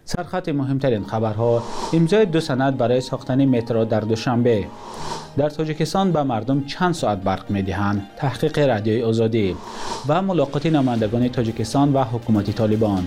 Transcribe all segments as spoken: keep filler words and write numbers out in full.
سرخط مهمترین خبرها: امضای دو سند برای ساختن مترو در دوشنبه. در تاجیکستان به مردم چند ساعت برق میدهند. تحقیق رادیوی آزادی و ملاقات نمایندگان تاجیکستان و حکومت طالبان.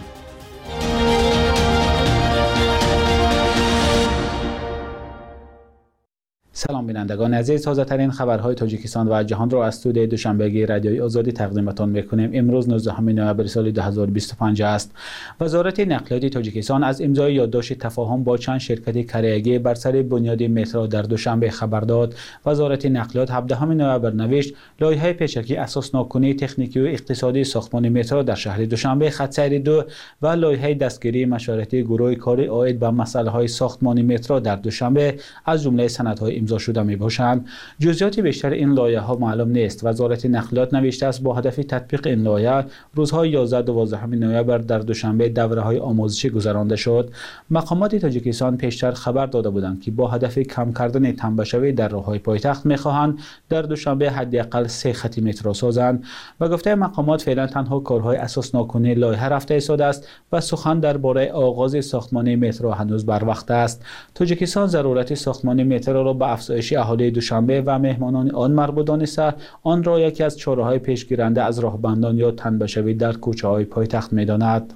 سلام بینندگان عزیز، تازه ترین خبرهای تاجیکستان و جهان را از استودیوی دوشنبهگی رادیوی آزادی تقدیمتان میکنیم. امروز نوزدهم نوامبر سال دو هزار و بیست و پنج است. وزارت نقلیات تاجیکستان از امضای یادداشت تفاهم با چند شرکت کرایگی بر سر بنیاد مترو در دوشنبه خبر داد. وزارت نقلیات هفدهم نوامبر نوشت لایحه پیشکی اساسناکنی تکنیکی و اقتصادی ساختمان مترو در شهر دوشنبه خط سیر دو و لایحه دستگیری مشورتی گروه کاری عاید به مسائل ساختمان مترو در دوشنبه از جمله سندهای امضا شده می باشند. جزئیات بیشتر این لایحه ها معلوم نیست. وزارت نقلیات نوشته است با هدف تطبیق این لایحه روزهای یازده و دوازده نوامبر در دوشنبه دوره های آموزشی گذرانده شد. مقامات تاجیکستان پیشتر خبر داده بودند که با هدف کم کردن تنبشوی در راههای پایتخت میخواهند در دوشنبه حداقل سه خط مترو سازند. و گفته مقامات فعلا تنها کارهای اساس ناکنی لایحه رفته ایستاده است و سخن درباره آغاز ساختمان مترو هنوز بر وقت است. تاجیکستان ضرورت ساختمان مترو را به افزایش اهالی دوشنبه و مهمانان آن مربوط دانسته آن را یکی از چاره‌های پیشگیرنده از راهبندان یا تنبشوی در کوچه‌های پایتخت می‌داند.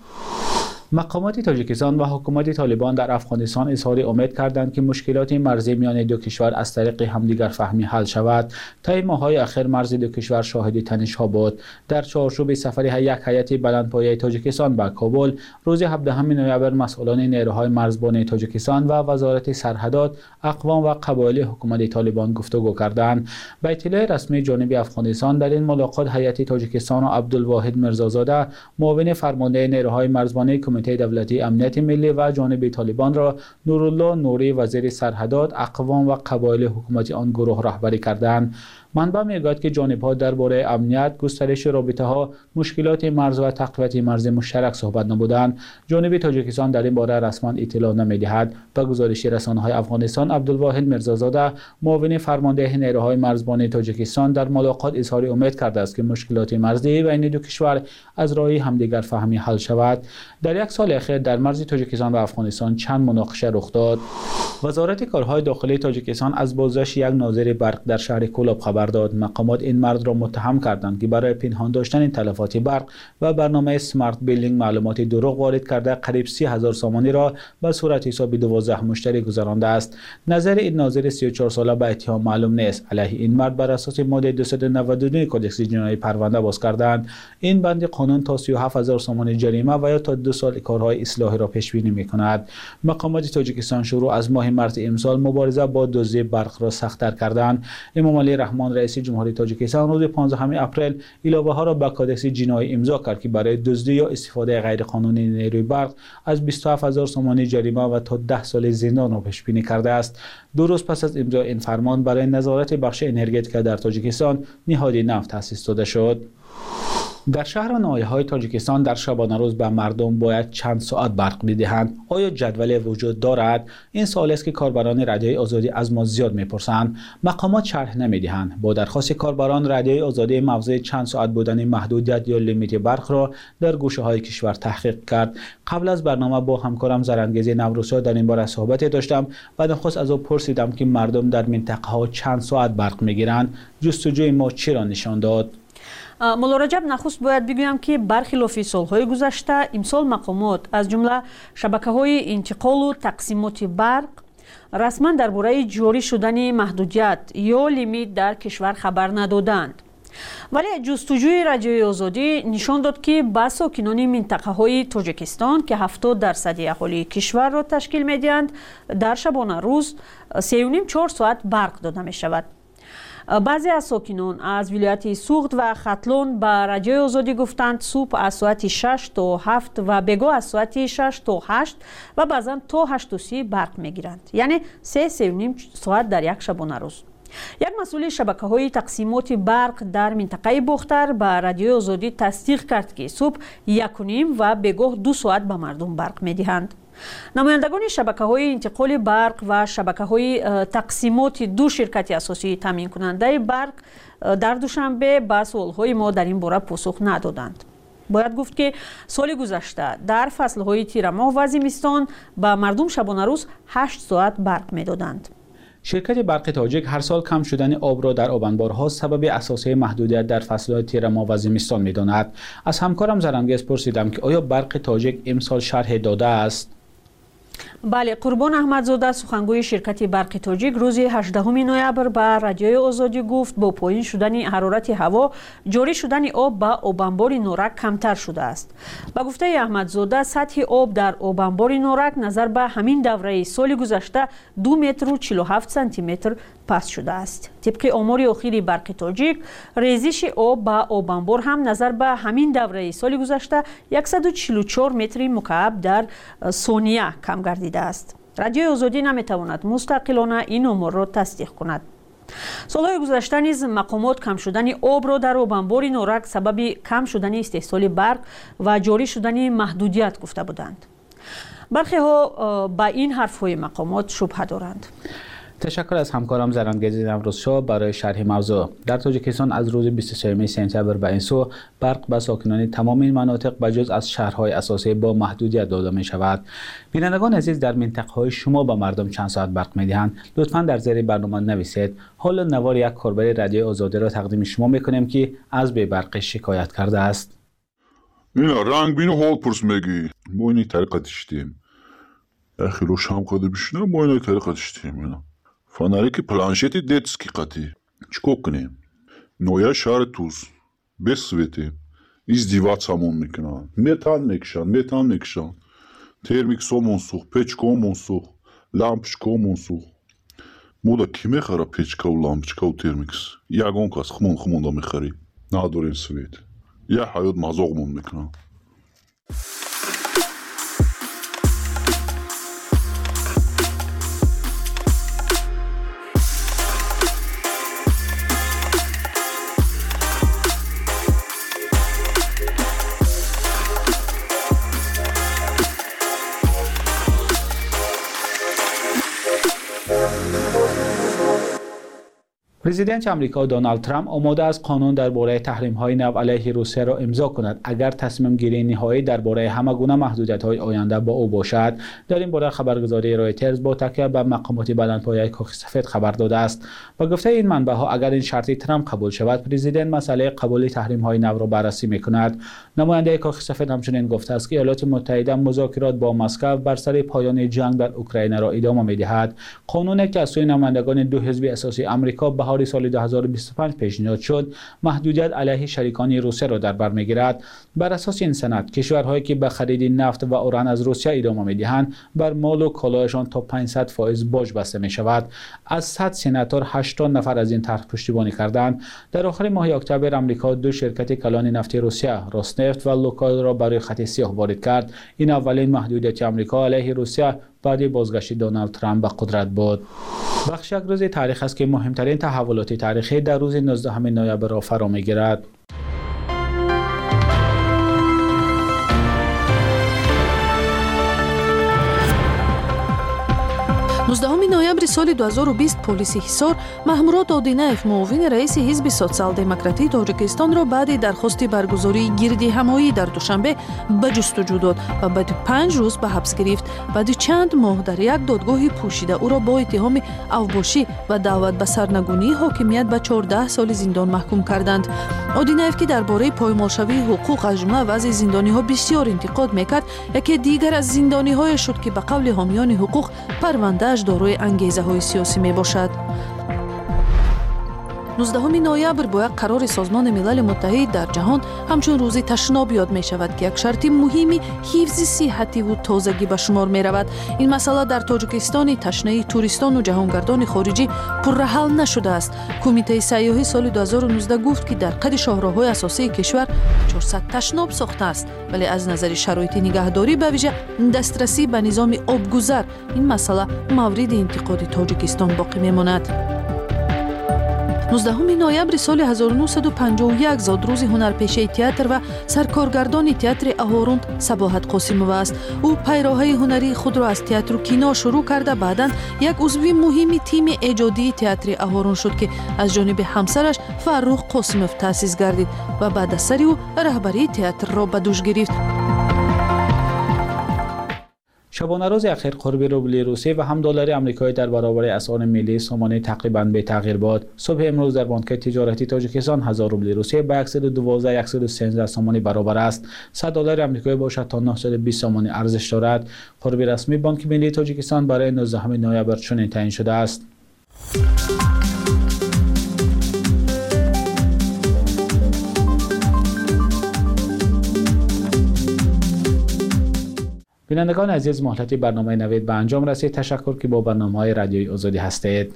مقامات تاجیکستان و حکومت طالبان در افغانستان اظهار امید کردند که مشکلات مرزی میان دو کشور از طریق همدیگر فهمی حل شود. طی ماه‌های اخیر مرز دو کشور شاهد تنش‌ها بود. در چارچوب سفر یک هیئت بلندپایه تاجیکستان به کابل روز هفدهم نوامبر مسئولان نیروهای مرزبان تاجیکستان و وزارت سرحدات، اقوام و قبایل حکومت طالبان گفتگو کردند. به اطلاع رسمی جانب افغانستان در این ملاقات هیئت تاجیکستان و عبدالواحد میرزازاده معاون فرمانده نیروهای مرزبانی کمیته دولتی امنیت ملی و جانب طالبان را نورالله نوری وزیر سرحدات، اقوام و قبایل حکومت آن گروه رهبری کردند. منبع میگوید که جانب‌ها درباره امنیت، گسترش رابطه‌ها، مشکلات مرز و تقویت مرز مشترک صحبت نمودند. جانب تاجیکستان در این باره رسما اطلاع نمی‌دهد. به گزارش رسانه‌های افغانستان، عبدالواحد میرزازاده معاون فرمانده نیروهای مرزبان تاجیکستان در ملاقات اظهار امید کرده است که مشکلات مرزی بین دو کشور از راه همدیگر فهمی حل شود. در یک سال اخیر در مرز تاجیکستان و افغانستان چند مناقشه رخ داد. وزارت کارهای داخلی تاجیکستان از بازداشت یک ناظر برق در شهر کولاب خبر داد. مقامات این مرد را متهم کردند که برای پنهان داشتن تلفات برق و برنامه سمارت بیلینگ معلومات دروغ وارد کرده قریب سی هزار سامانی را به صورت حساب دوازده مشتری گذرانده است. نظر این ناظر سی و چهار ساله به اتهام معلوم نیست. علیه این مرد بر اساس ماده دویست و نود و دو کدکس جنایی پرونده باز کردند. این بند قانون تا سی و هفت هزار سامانی جریمه و یا تا دو سال کارهای اصلاحی را پیش بینی می‌کند. مقامات تاجیکستان شروع از ماه مارس امسال مبارزه با دزدی برق را سخت‌تر کردند. امام علی رحمان رئیس جمهوری تاجیکستان روز پانزدهم اپریل علاوه‌ها را به کدکس جنایی امضا کرد که برای دزدی یا استفاده غیرقانونی نیروی برق از بیست و هفت هزار سامانی جریمه و تا ده سال زندان را پیش بینی کرده است. دو روز پس از امضای این فرمان برای نظارت بخش انرژتیک در تاجیکستان نهاد نفت تأسیس داده شد. در شهر و ناحیه‌های تاجیکستان در شبانه روز به مردم باید چند ساعت برق بدهند. آیا جدول وجود دارد؟ این سوال است که کاربران رادیوی آزادی از ما زیاد می‌پرسند. مقامات شرح نمی‌دهند. با درخواست کاربران رادیوی آزادی موضوع چند ساعت بودن محدودیت یا لیمیت برق را در گوشه‌های کشور تحقیق کرد. قبل از برنامه با همکارم زرنگیز نوروزها در این باره صحبت داشتم و نخست از او پرسیدم که مردم در منطقه‌ها چند ساعت برق می‌گیرند. جستجوی ما چی را نشان داد؟ مولا رجب، نخست باید بگویم که برخلاف سالهای گذشته امسال مقامات از جمله شبکه‌های انتقال و تقسیمات برق رسما درباره جاری شدن محدودیت یا لیمیت در کشور خبر ندادند. ولی جستجوی رادیوی آزادی نشان داد که با ساکنان منطقه‌های تاجیکستان که هفتاد درصد اهالی کشور را تشکیل می‌دهند در شبانه روز سه و نیم چهار ساعت برق داده می‌شود. بعضی از ساکنان از ولایت سوخت و ختلون به رادیوی آزادی گفتند صبح از ساعت شش تا هفت و بگاه از ساعت شش تا هشت و بعضا تا هشت و سی برق میگیرند، یعنی سه سه و نیم ساعت در یک شبانه روز. یک مسئول شبکه‌های تقسیمات برق در منطقه باختر به رادیوی آزادی تصدیق کرد که صبح یک و نیم و بگاه دو ساعت به مردم برق میدهند. نمایندگان شبکه‌های انتقال برق و شبکه‌های تقسیمات دو شرکت اساسی تامین کننده برق در دوشنبه به سوال‌های ما در این باره پاسخ ندادند. باید گفت که سال گذشته در فصل‌های تیر ماه و زمستان به مردم شبانه روز هشت ساعت برق می‌دادند. شرکت برق تاجیک هر سال کم شدن آب را در آبانبارها سبب اساسی محدودیت در فصل‌های تیر ماه و زمستان می‌داند. از همکارم زرنگیز پرسیدم که آیا برق تاجیک امسال شرح داده است؟ بله، قربان احمدزاده سخنگوی شرکت برق تاجیک روز هجدهم نوامبر به رادیوی آزادی گفت با پایین شدن حرارت هوا جاری شدن آب به آبانبار نورک کمتر شده است. با گفته احمدزاده سطح آب در آبانبار نورک نظر به همین دوره سال گذشته دو متر و چهل و هفت سانتی متر پست شده است. طبق آمار اخیر برق تاجیک ریزش آب به آبانبار هم نظر به همین دوره سال گذشته صد و چهل و چهار متر مکعب در ثانیه کم گردیده است. رادیوی آزادی نمیتواند مستقلانه این آمار را تصدیق کند. سالهای گذشته نیز مقامات کم شدن آب را در آبانبار نورک سبب کم شدن استحصال برق و جاری شدن محدودیت گفته بودند. برخی ها با این حرفهای مقامات شبهه دارند. تشکر از همکارم زرنگیز امروز شب برای شرح موضوع. در تاجیکستان از روز بیست و سوم سپتامبر به این سو برق به ساکنان تمام این مناطق بجز از شهرهای اساسی با محدودیت داده می شود. بینندگان عزیز، در منطقه‌های شما به مردم چند ساعت برق می دهند؟ لطفاً در زیر برنامه نویسید. حالا نوار یک کاربر رادیو آزادی را تقدیم شما می کنیم که از بی برق شکایت کرده است. اینا رنگ بینو حال پرس میگی ما اینی طریقه داشتیم اخی رو شام کده بشنه ما اینی طریقه داشتیم اینا فاناریکی پلانشتی детский قطی چکو کنیم نویا شهر توز без света издеваться-мон میکنن метан میکشن метан میکشن термик сомон сух печкомон сух лампочкомон сух мода ки мехара печка و лампочка و термикс ягон кас хмон хмон да мехари надорим свет я ҳаёт мазоғмон میکنن. پرزیدنت آمریکا دونالد ترامپ آماده است قانون درباره تحریم‌های نو علیه روسیه را امضا کند اگر تصمیم گیری نهایی درباره همگونه محدودیت‌های آینده با او باشد. در این باره خبرگزاری رویترز با تکیه به مقامات بلندپایه کاخ سفید خبر داده است. با گفته این منبع‌ها اگر این شرط ترامپ قبول شود، پرزیدنت مسئله قبول تحریم‌های نو را بررسی می‌کند. نماینده کاخ سفید همچنین گفته است که ایالات متحده مذاکرات با مسکو بر سر پایان جنگ در اوکراین را ادامه می‌دهد. قانونی که از سوی نمایندگان دو حزب اساسی آمریکا بهار سال دو هزار و بیست و پنج پیشنهاد شد، محدودیت علیه شریکان روسیه را در بر می‌گیرد. بر اساس این سند، کشورهایی که به خرید نفت و اوران از روسیه ادامه می‌دهند، بر مال و کالاهشان تا پانصد فائز باج بسته می‌شود. از صد سناتور هشتاد نفر از این طرح پشتیبانی کردند. در آخر ماه اکتبر آمریکا دو شرکت کلان نفتی روسیه، روسنفت و لوکال را برای خط سیاه وارد کرد. این اولین محدودیت آمریکا علیه روسیه بعد بازگشت دونالد ترامپ به قدرت بود. بخش یک روز تاریخ است که مهمترین تحولات تاریخی در روز نوزدهم نوامبر را فرا می‌گیرد. نوزدهم نوامبر سال دو هزار و بیست پلیس حصار محمود آدینایف معاون رئیس حزب سوسیال دموکراتی تاجیکستان را بعد درخواست برگزاری گردی همایی در دوشنبه به جستجو داد و بعد پنج روز به حبس گرفت. بعد چند ماه در یک دادگاه پوشیده او را با اتهام اوباشی و دعوت به سرنگونی حاکمیت به چهارده سال زندان محکوم کردند. آدینایف که درباره پایمالشوی حقوق از جمله وضع زندانی‌ها بسیار انتقاد میکرد، یکی دیگر از زندانی‌های شد که به قول حامیان حقوق پرونده‌اش دارای انگیزه‌های سیاسی میباشد. نوزدهم نوامبر با یک قرار سازمان ملل متحد در جهان همچون روزی تشناب یاد می شود که یک شرط مهمی حفظ صحتی و تازگی به شمار می رود. این مسئله در تاجیکستان تشنه توریستان و جهانگردان خارجی پرحل نشده است. کمیته سیاحی سال دو هزار و نوزده گفت که در قد شاهراهای اساسی کشور چهارصد تشناب ساخته است، ولی از نظر شرایط نگهداری به ویژه دسترسی به نظام آبگذر این مسئله مورد انتقاد تاجیکستان باقی می ماند. نوزدهم نوامبر سال هزار و نهصد و پنجاه و یک زاد روز هنرپیشه تئاتر و سرکارگردان تئاتر اهوروند صباحت قاسمова است. او پیراهه هنری خود را از تئاتر و کینو شروع کرده، بعداً یک عضو مهم تیم ایجادی تئاتر اهوروند شد که از جانب همسرش فرخ قاسمov تأسیس گردید و بعد از سر او رهبری تئاتر را به دوش گرفت. شبانه روز اخیر قرب روبل روسی و هم دلار آمریکایی در برابر اسعار ملی سامانه تقریباً به تغییر بود. صبح امروز در بانک تجارتی تاجیکستان هزار روبل روسی به صد و دوازده صد و سیزده سامانی برابر است. صد دلار آمریکایی باشد تا نهصد و بیست سامانی ارزش دارد. قرب رسمی بانک ملی تاجیکستان برای نوزدهم نوامبر چنین تعیین شده است. بینندگان عزیز، مهلت برنامه نوید به انجام رسید. تشکر که با برنامه‌های رادیوی آزادی هستید.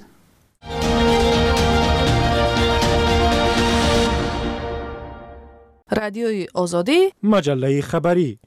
رادیوی آزادی، مجله خبری.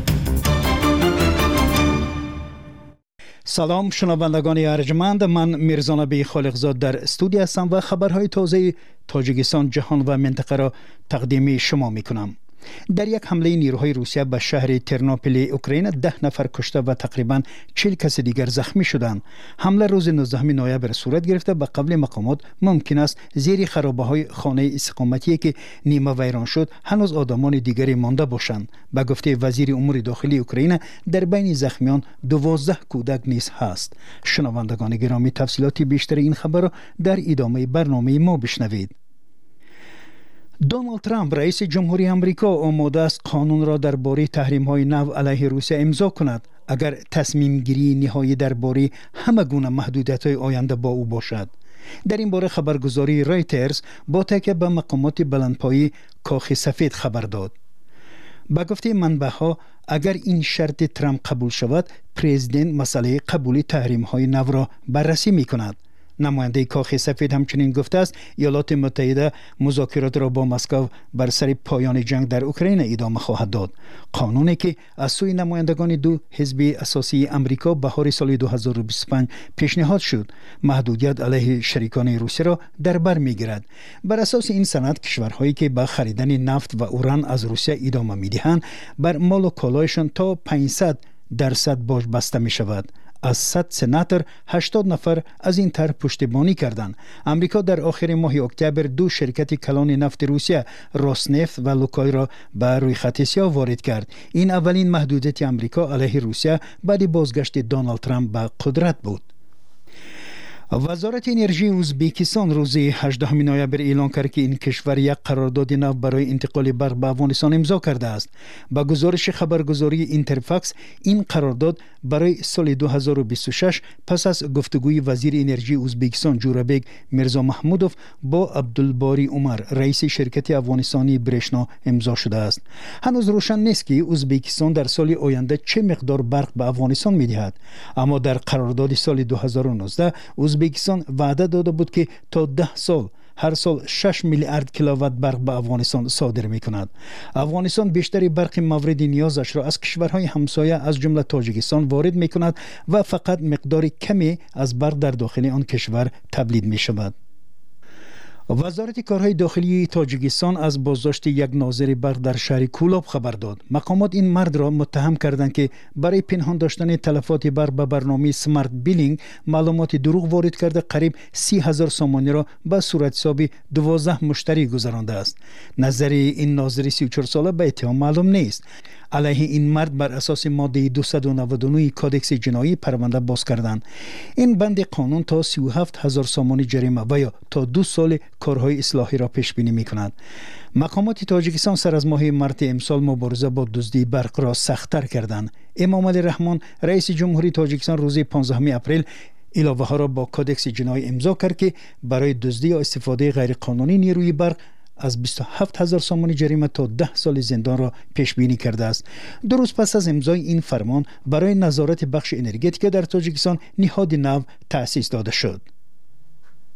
سلام شنوندگان ارجمند، من میرزا نبی خالقزاد در استودیو هستم و خبرهای تازه تاجیکستان، جهان و منطقه را تقدیم شما میکنم. در یک حمله نیروهای روسیه به شهر ترنوپیل اوکراین ده نفر کشته و تقریباً چهل کس دیگر زخمی شدند. حمله روز نوزدهم نوامبر صورت گرفته. به قبل مقامات ممکن است زیر خرابه‌های خانه استقامتی که نیمه ویران شد هنوز آدمان دیگری مانده باشند. به گفته وزیر امور داخلی اوکراین در بین زخمیان دوازده کودک نیز هست. شنوندگان گرامی، تفصیلات بیشتر این خبر را در ادامه برنامه ما بشنوید. دونالد ترامپ رئیس جمهوری آمریکا آماده است قانون را درباره تحریم‌های نو علیه روسیه امضا کند اگر تصمیم گیری نهایی درباره همه گونه محدودیت‌های آینده با او باشد. در این باره خبرگزاری رایترز با تکیه به مقامات بلندپایه کاخ سفید خبر داد. با گفته منبع‌ها اگر این شرط ترامپ قبول شود، پرزیدنت مسئله قبول تحریم‌های نو را بررسی می‌کند. نماینده کاخ سفید همچنین گفته است ایالات متحده مذاکرات را با مسکو بر سر پایان جنگ در اوکراین ادامه خواهد داد. قانونی که از سوی نمایندگان دو حزب اساسی امریکا بهار سال دو هزار و بیست و پنج پیشنهاد شد، محدودیت علیه شریکان روسیه را در بر میگیرد. بر اساس این سند کشورهایی که به خریدن نفت و اوران از روسیه ادامه میدهند بر مال و کالایشان تا پانصد درصد باج بسته می شود. از صد سناتور هشتاد نفر از این طرح پشتیبانی کردند. امریکا در آخر ماه اکتبر دو شرکت کلان نفت روسیه، روسنفت و لوکویل را به روی خط سیاه وارد کرد. این اولین محدودیت امریکا علیه روسیه بعد بازگشت دونالد ترامپ به قدرت بود. وزارت انرژی ازبکستان روز هجدهم نوامبر اعلام کرد که این کشور یک قرارداد نو برای انتقال برق به افغانستان امضا کرده است. با گزارش خبرگزاری اینترفاکس، این قرارداد برای سال دو هزار و بیست و شش پس از گفتگوی وزیر انرژی ازبکستان جورابک میرزا محمودوف با عبدالباری عمر رئیس شرکت افغانستانی برشنا امضا شده است. هنوز روشن نیست که ازبکستان در سال آینده چه مقدار برق به افغانستان می‌دهد، اما در قرارداد سال دو هزار و نوزده ازبکستان وعده داده بود که تا ده سال هر سال شش میلیارد کیلووات برق به افغانستان صادر می کند. افغانستان بیشتر برق مورد نیازش را از کشورهای همسایه از جمله تاجیکستان وارد می کند و فقط مقدار کمی از برق در داخل آن کشور تولید می شود. وزارت کارهای داخلی تاجیکستان از بازداشت یک ناظر برق در شهر کولاب خبر داد. مقامات این مرد را متهم کردند که برای پنهان داشتن تلفات برق به برنامه سمارت بیلینگ معلومات دروغ وارد کرده قریب سی هزار سامانی را به صورت حساب دوازده مشتری گذرانده است. نظر این ناظر سی و چهار ساله به اتهام معلوم نیست. علیه این مرد بر اساس ماده دویست و نود و نه کادکس جنایی پرونده باز کردند. این بند قانون تا سی و هفت هزار سامانی جریمه و یا تا دو سال کارهای اصلاحی را پیش بینی می کند. مقامات تاجیکستان سر از ماه مارس امسال مبارزه با دزدی برق را سخت‌تر کردند. امام علی رحمان رئیس جمهوری تاجیکستان روز پانزدهم اپریل علاوه ها را با کادکس جنایی امضا کرد که برای دزدی یا استفاده غیرقانونی نیروی برق از بیست و هفت هزار سامانی جریمه تا ده سال زندان را پیش بینی کرده است. دو روز پس از امضای این فرمان برای نظارت بخش انرژتیک در تاجیکستان نهاد نو تأسیس داده شد.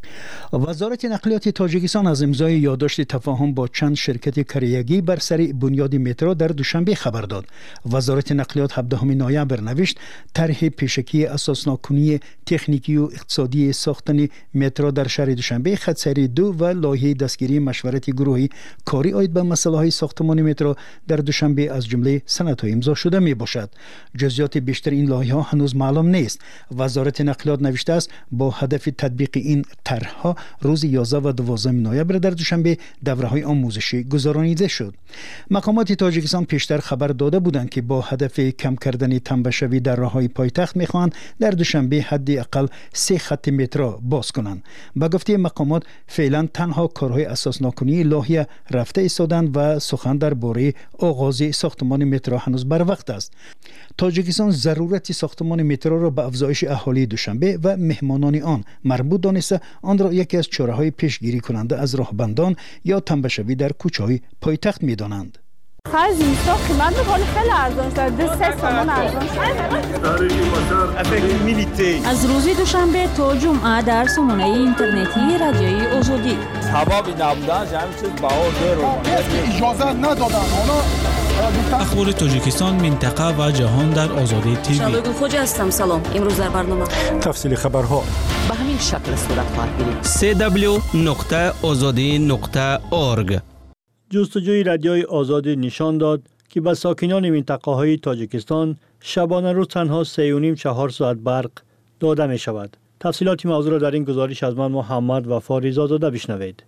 وزارت نقلیات تاجیکستان از امضای یادداشت تفاهم با چند شرکت کریگی بر سر بنیاد مترو در دوشنبه خبر داد. وزارت نقلیات هفدهم نوامبر نوشت طرح پیشکی اساسناکنی تکنیکی و اقتصادی ساختن مترو در شهر دوشنبه خط سری دو و لایحه دستگیری مشورت گروهی کاری آید به مسائل ساختمان مترو در دوشنبه از جمله سندهای امضا شده می باشد. جزئیات بیشتر این لایحه ها هنوز معلوم نیست. وزارت نقلیات نوشته است با هدف تطبیق این طرح‌ها روز یازده و دوازده نوامبر در دوشنبه دوره‌های آموزشی گذرانیده شد. مقامات تاجیکستان پیشتر خبر داده بودند که با هدف کم کردن تنبشوی در راه‌های پایتخت می‌خواهند در دوشنبه حداقل سه خط مترو باز کنند. با گفته مقامات فعلا تنها کارهای اساسناکنی لایحه رفته ایستادند و سخن درباره آغاز ساختمان مترو هنوز بر وقت است. تاجیکستان ضرورت ساختمان مترو را به افزایش اهالی دوشنبه و مهمانان آن مربوط دانسته آن را یکی از چاره‌های پیشگیری کننده از راهبندان یا تنبشوی در کوچه‌های پایتخت می‌دانند. خرج اینستا قیمت می‌کنه خیلی ارزان شده. دو سه تومان ارزان شده. از روز دوشنبه تا جمعه در سامانه اینترنتی رادیوی آزادی. سببی نبودن همین چیز بهار رو اجازه ندادن. اخبار تاجیکستان، منطقه و جهان در آزادی تیوی. شالوگو خوجا هستم. سلام. امروز در برنامه تفصیل خبرها به همین شکل صورت خواهد گرفت. سی دبلیو نقطه آزادی نقطه اورگ. جستجوی رادیوی آزادی نشان داد که به ساکنان منطقه‌های تاجیکستان شبانه روز تنها سه و نیم چهار ساعت برق داده می شود. تفصیلات موضوع را در این گزارش از من محمد وفا رضازاده بشنوید.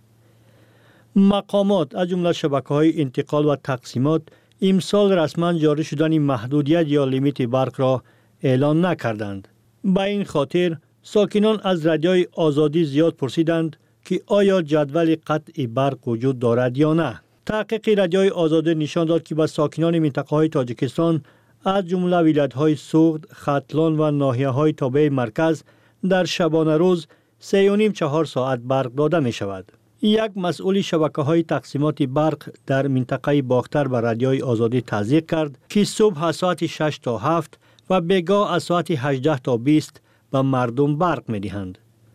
مقامات از جمله شبکه‌های انتقال و تقسیمات امسال رسما جاری شدن محدودیت یا لیمیت برق را اعلان نکردند. به این خاطر ساکنان از رادیوی آزادی زیاد پرسیدند که آیا جدول قطع برق وجود دارد یا نه. تحقیق رادیوی آزادی نشان داد که به ساکنان منطقه‌های تاجیکستان از جمله ولایت‌های سوغد، ختلان و ناحیه‌های تابع مرکز در شبانه روز سه و نیم چهار ساعت برق داده می شود. یک مسئول شبکه‌های تقسیمات برق در منطقه باختر به رادیوی آزادی تصدیق کرد که صبح از ساعت شش تا هفت و بگاه از ساعت هجده تا بیست به مردم برق می دهند.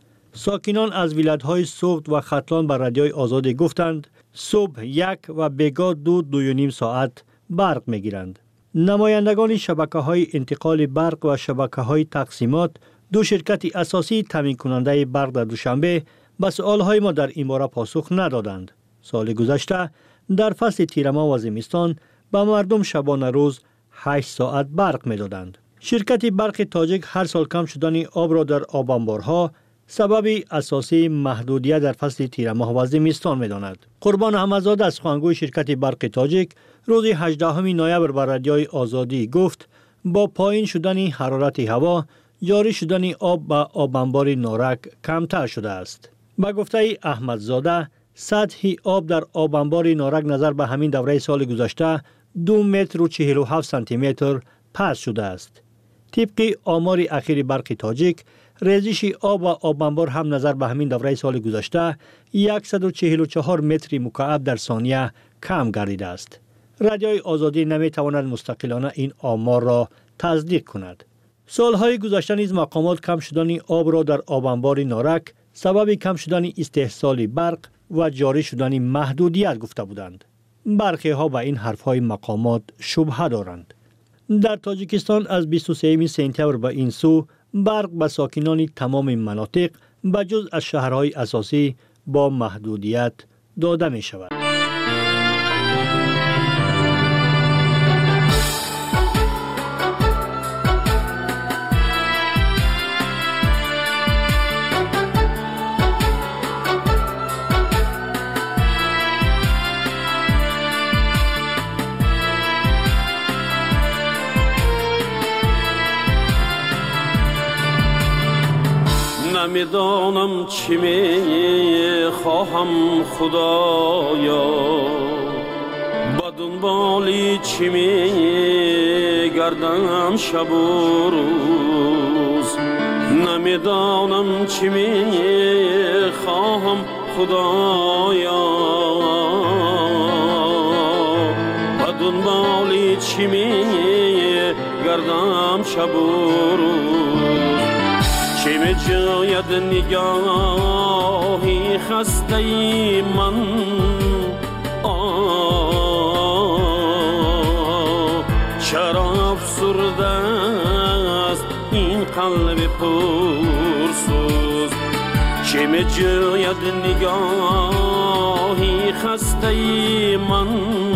ساکنان از ولایت‌های سوغد و ختلان به رادیوی آزادی گفتند صبح یک و بگاه دو دو و نیم ساعت برق می گیرند. نمایندگان شبکه‌های انتقال برق و شبکه‌های تقسیمات، دو شرکت اساسی تامین کننده برق در دوشنبه، به سؤال‌های ما در این باره پاسخ ندادند. سال گذشته در فصل تیرما و زمستان به مردم شبانه روز هشت ساعت برق می‌دادند. شرکت برق تاجیک هر سال کم شدن آب را در آب انبارها سبب اساسی محدودیت در فصل تیرما و زمستان می‌داند. قربان احمدزاده از سخنگوی شرکت برق تاجیک روز هجدهم نوامبر به رادیوی آزادی گفت با پایین شدن حرارت هوا جاری شدن آب به آب انبار نارک کمتر شده است. با گفته احمدزاده سطح آب در آب انبار نارک نظر به همین دوره سال گذشته دو متر و چهل و هفت سانتی متر پست شده است. طبق آمار اخیر برق تاجیک ریزش آب و آب انبار هم نظر به همین دوره سال گذشته صد و چهل و چهار متر مکعب در ثانیه کم گردیده است. رادیوی آزادی نمی تواند مستقلانه این آمار را تصدیق کند. سالهای گذشته نیز مقامات کم شدن آب را در آب انبار نارک سبب کم شدن استحصال برق و جاری شدن محدودیت گفته بودند. برخی ها به این حرفهای مقامات شبهه دارند. در تاجیکستان از بیست و سوم سپتامبر به این سو برق به ساکنان تمام مناطق به جز از شهرهای اساسی با محدودیت داده می شود. نمیدانم چی می خواهم خدایا، با دنبالی چی می گردم شب و روز. نمیدانم چی می خواهم خدایا، با دنبالی چی می گردم شب و روز. چه می جاید نگاهی خسته من آه چرا افسرده است این قلب پرسوز چه می جاید نگاهی خسته من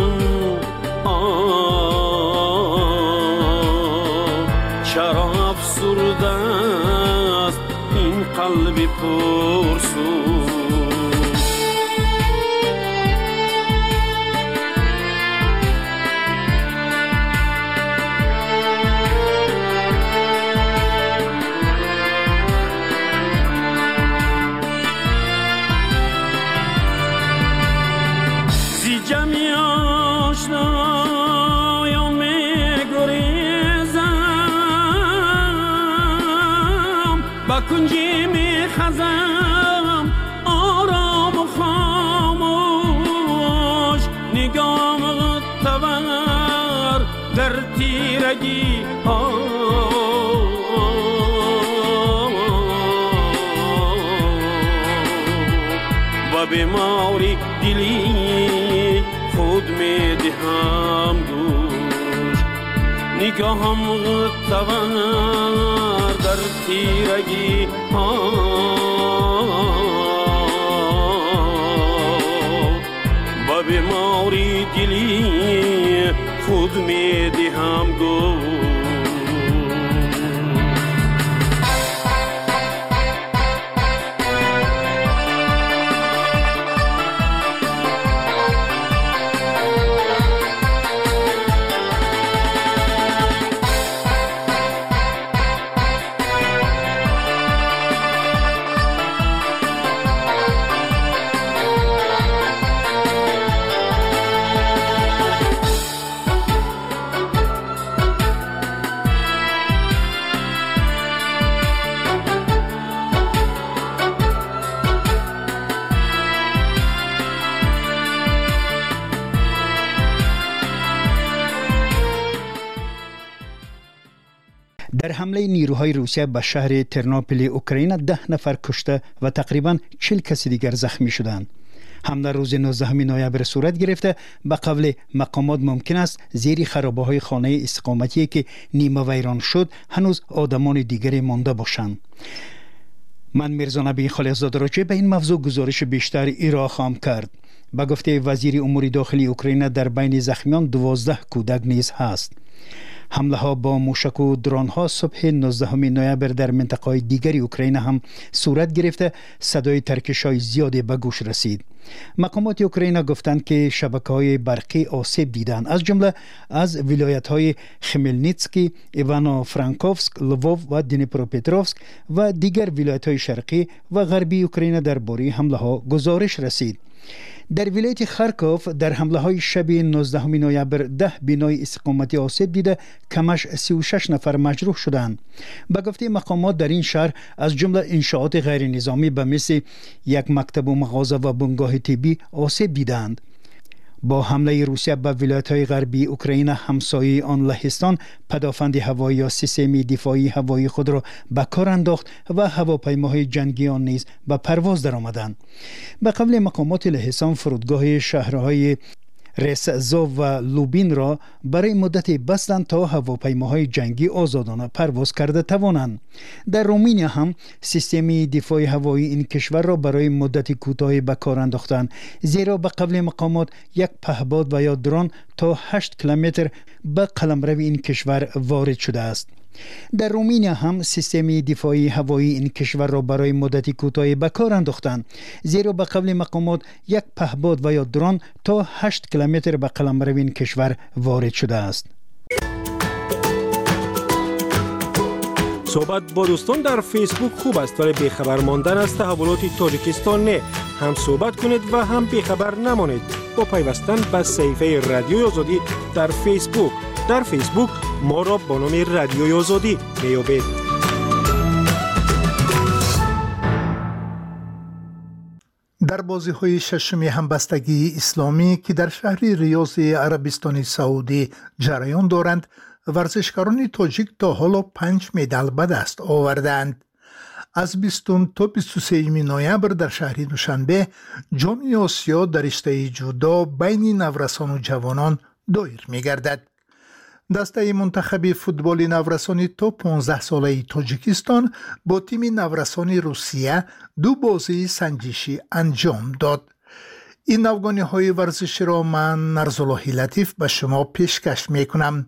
آه چرا افسرده است این قلب پرسوز کنجی می خزم آرام و خاموش نگاه تور در تیرگی ها و بیماری دلی خود می دهم گوش نگاهم تور در تیرگی ها و بیماری دلی خود می دهم گوش در حمله نیروهای روسیه به شهر ترنوپیل اوکراین ده نفر کشته و تقریباً چهل کسی دیگر زخمی شدند. حمله روز نوزدهم نوامبر صورت گرفته. به قول مقامات ممکن است زیر خرابه‌های خانه استقامتی که نیمه ویران شد هنوز آدمان دیگری مانده باشند. من میرزا نبی خالقزاده راجع به این موضوع گزارش بیشتر ارائه خواهم کرد. به گفته وزیر امور داخلی اوکراین در بین زخمیان دوازده کودک نیز هست. حمله ها با موشک و درون ها صبح نوزدهم نوامبر در منطقه دیگری اوکراین هم صورت گرفته. صدای ترکش های زیادی به گوش رسید. مقامات اوکراین گفتند که شبکه های برقی آسیب دیدند، از جمله از ولایت های خمیلنیتسکی، ایوانو فرانکوفسک، لووو و دنیپروپتروفسک و دیگر ولایت های شرقی و غربی اوکراین درباره حمله ها گزارش رسید. در ولایت خارکوف در حمله های شب نوزدهم نوامبر ده بنای استقامتی آسیب دیده، کمش سی و شش نفر مجروح شدند. به گفته مقامات در این شهر از جمله انشاءات غیر نظامی به مثل یک مکتب و مغازه و بنگاه طبی آسیب دیدند. با حمله روسیه به ولایت‌های غربی اوکراین همسایه آن لهستان، پدافند هوایی یا سیستم دفاعی هوایی خود را به کار انداخت و هواپیماهای جنگی آن نیز به پرواز درآمدند. به قول مقامات لهستان، فرودگاه شهرهای رسزو و لوبین را برای مدتی بستند تا هواپیماهای جنگی آزادانه پرواز کرده توانند. در رومانیا هم سیستم دفاع هوایی این کشور را برای مدتی کوتاهی به کار انداختند، زیرا به قول مقامات یک پهپاد و یا درون تا هشت کیلومتر به قلمرو این کشور وارد شده است. در رومانیا هم سیستم دفاعی هوایی این کشور را برای مدتی کوتاهی به کار انداختند، زیرا به قول مقامات یک پهپاد و یا درون تا هشت کیلومتر به قلمرو این کشور وارد شده است. صحبت با دوستان در فیسبوک خوب است، ولی بیخبر ماندن از تحولات تاجیکستان نه. هم صحبت کنید و هم بیخبر نمانید با پیوستن به صفحه رادیوی آزادی در فیسبوک. در فیسبوک ما را با نام رادیوی آزادی میابید. در بازی‌های ششم همبستگی اسلامی که در شهر ریاض عربستان سعودی جریان دارند، ورزشکاران تاجیک تا حالا پنج مدال به دست آوردند. از بیستم تا بیست و سوم نوامبر در شهر دوشنبه جام آسیا در رشته جودو بین نورسان و جوانان دایر می‌گردد. دسته منتخب فوتبال نورسانی تا پانزده ساله تاجیکستان با تیم نورسانی روسیه دو بازی سنجشی انجام داد. این نوگانی های ورزشی را من نرزالله لطیف به شما پیشکش می کنم.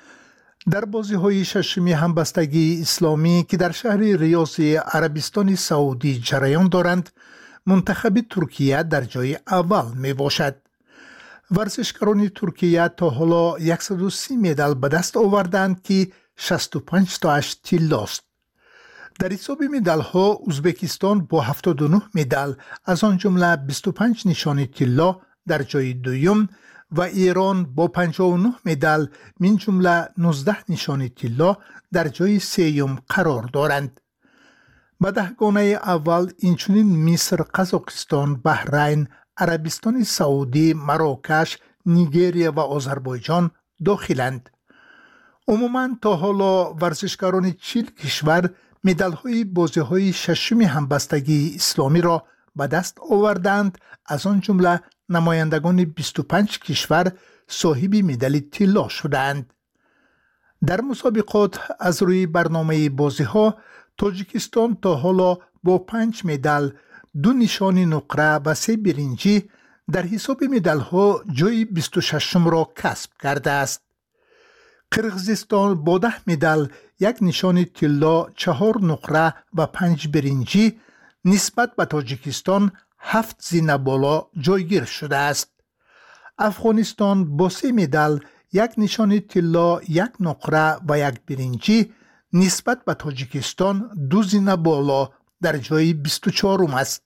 در بازی های ششمی همبستگی اسلامی که در شهر ریاض عربستان سعودی جریان دارند، منتخب ترکیه در جای اول می باشد. ورزشکاران ترکیه تا حالا صد و سی مدال به دست آوردند که شصت و پنج تاش طلا است. در حساب مدال ها ازبکستان با هفتاد و نه مدال از آن جمله بیست و پنج نشان طلا در جای دوم و ایران با پنجاه و نه مدال من جمله نوزده نشان طلا در جای سوم قرار دارند. به دهگانه اول اینچنین مصر، قزاقستان، بحرین، عربستان سعودی، مراکش، نیگریه و آذربایجان داخلند. عموماً تا حالا ورزشکاران چهل کشور مدال های بازی های ششم همبستگی اسلامی را به دست آوردند، از آن جمله نمایندگان بیست و پنج کشور صاحب مدال طلا شدند. در مسابقات از روی برنامه بازی ها تاجیکستان تا حالا با پنج مدال، دو نشان نقره و سه برنجی در حساب مدال ها جای بیست و ششم را کسب کرده است. قرقیزستان با ده مدال، یک نشان طلا، چهار نقره و پنج برنجی نسبت به تاجیکستان هفت زینه بالا جایگیر شده است. افغانستان با سه مدال، یک نشان طلا، یک نقره و یک برنجی نسبت به تاجیکستان دو زینه بالا در جای بیست و چهارم است.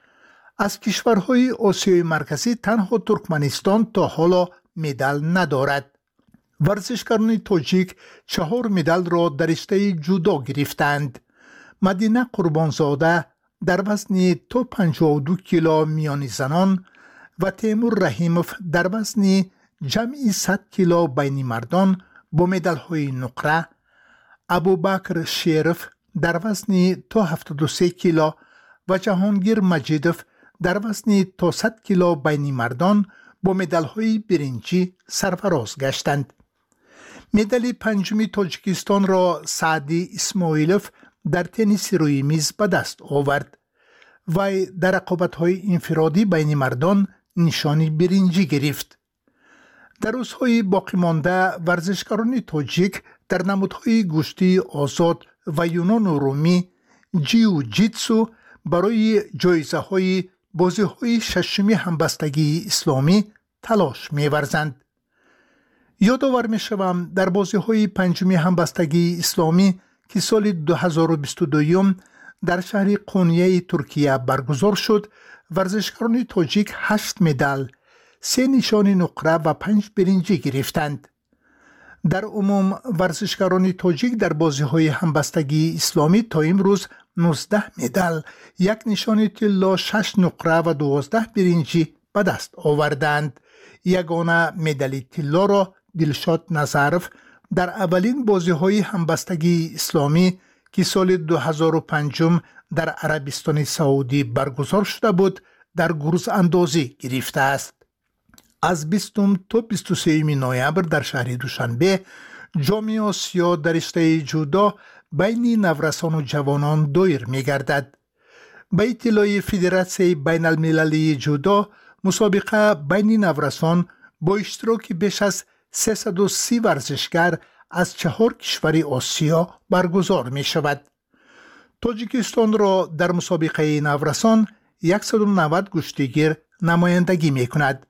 از کشورهای آسیای مرکزی تنها ترکمنستان تا حالا مدال ندارد. ورزشکاران تاجیک چهار مدال را در رشته جودو گرفتند. مدینه قربانزاده در وزن تا پنجاه و دو کیلو میان زنان و تیمور رحیموف در وزن جمعی صد کیلو بین مردان با مدال های نقره، ابوبکر شیرف در وزن تا هفتاد و سه کیلو و جهانگیر مجیدوف در وزن تا صد کیلو بین مردان با مدال های برنجی سرفراز گشتند. مدال پنجمی تاجیکستان را سعدی اسماعیلوف در تنیس روی میز به دست آورد و در رقابت‌های انفرادی بین مردان نشانی برنجی گرفت. در روزهای باقی مانده ورزشکاران تاجیک در نمودهای گشتی آزاد و یونان و رومی جیو جیتسو برای جایزه های بازی های ششمی همبستگی اسلامی تلاش می‌ورزند. یادآور می‌شوم در بازی های پنجمی همبستگی اسلامی که سال دو هزار و بیست و دو در شهر قونیه ترکیه برگزار شد، ورزشکاران تاجیک هشت مدال، سه نشان نقره و پنج برنجی گرفتند. در عموم ورزشکاران تاجیک در بازی های همبستگی اسلامی تا امروز نوزده مدال، یک نشان طلا، شش نقره و دوازده برنجی به دست آوردند. یگانه مدال طلا را دلشاد نظرف در اولین بازی های همبستگی اسلامی که سال دو هزار و پنج در عربستان سعودی برگزار شده بود در گرز اندازی گرفته است. از بیستم تا بیست و سوم نوامبر در شهر دوشنبه جام آسیا در رشته جودو بین نورسان و جوانان دایر می گردد. به اطلاع فدراسیون بین المللی جودو، مسابقه بین نورسان با اشتراک بیش از سیصد و سی ورزشگر از چهار کشور آسیا برگزار می شود. تاجیکستان را در مسابقه نورسان صد و نود گشتیگیر نمایندگی می کند.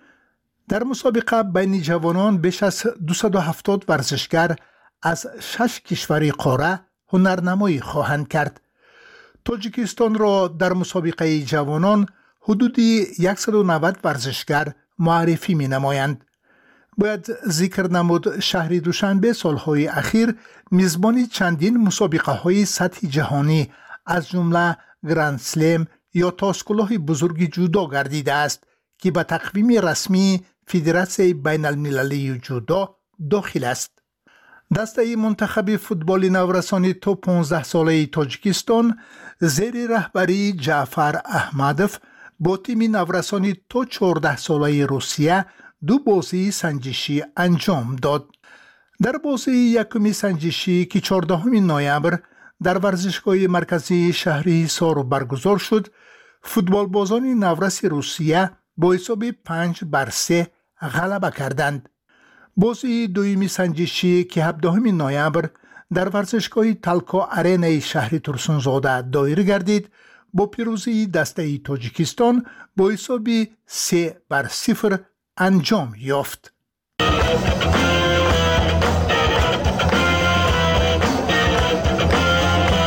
در مسابقه بین جوانان بیش از دویست و هفتاد ورزشگر از شش کشور قاره هنرنمایی خواهند کرد. تاجیکستان را در مسابقه جوانان حدودی صد و نود ورزشگر معرفی می نمایند. باید ذکر نمود شهر دوشنبه سالهای اخیر میزبانی چندین مسابقه های سطح جهانی از جمله گرند سلم یا تاسکلاه بزرگ جودو گردیده است که به تقویم رسمی فدراسیون بین المللی جودو داخل است. دسته منتخب فوتبال نورسانی تو پانزده ساله تاجیکستان زیر رهبری جعفر احمدوف با تیم نورسانی تو چهارده ساله روسیه دو بازی سنجشی انجام داد. در بازی یکمی سنجشی که چهاردهم نوامبر در ورزشگاه مرکزی شهری حصار برگزار شد، فوتبال بازان نورس روسیه با حساب پنج بر سه غلبه کردند. بازی دویمی سنجشی که هفدهم نوامبر در ورزشگاه تالکا آرنا شهر ترسونزاده دایر گردید، با پیروزی دسته تاجیکستان با حساب سه بر صفر انجام یافت.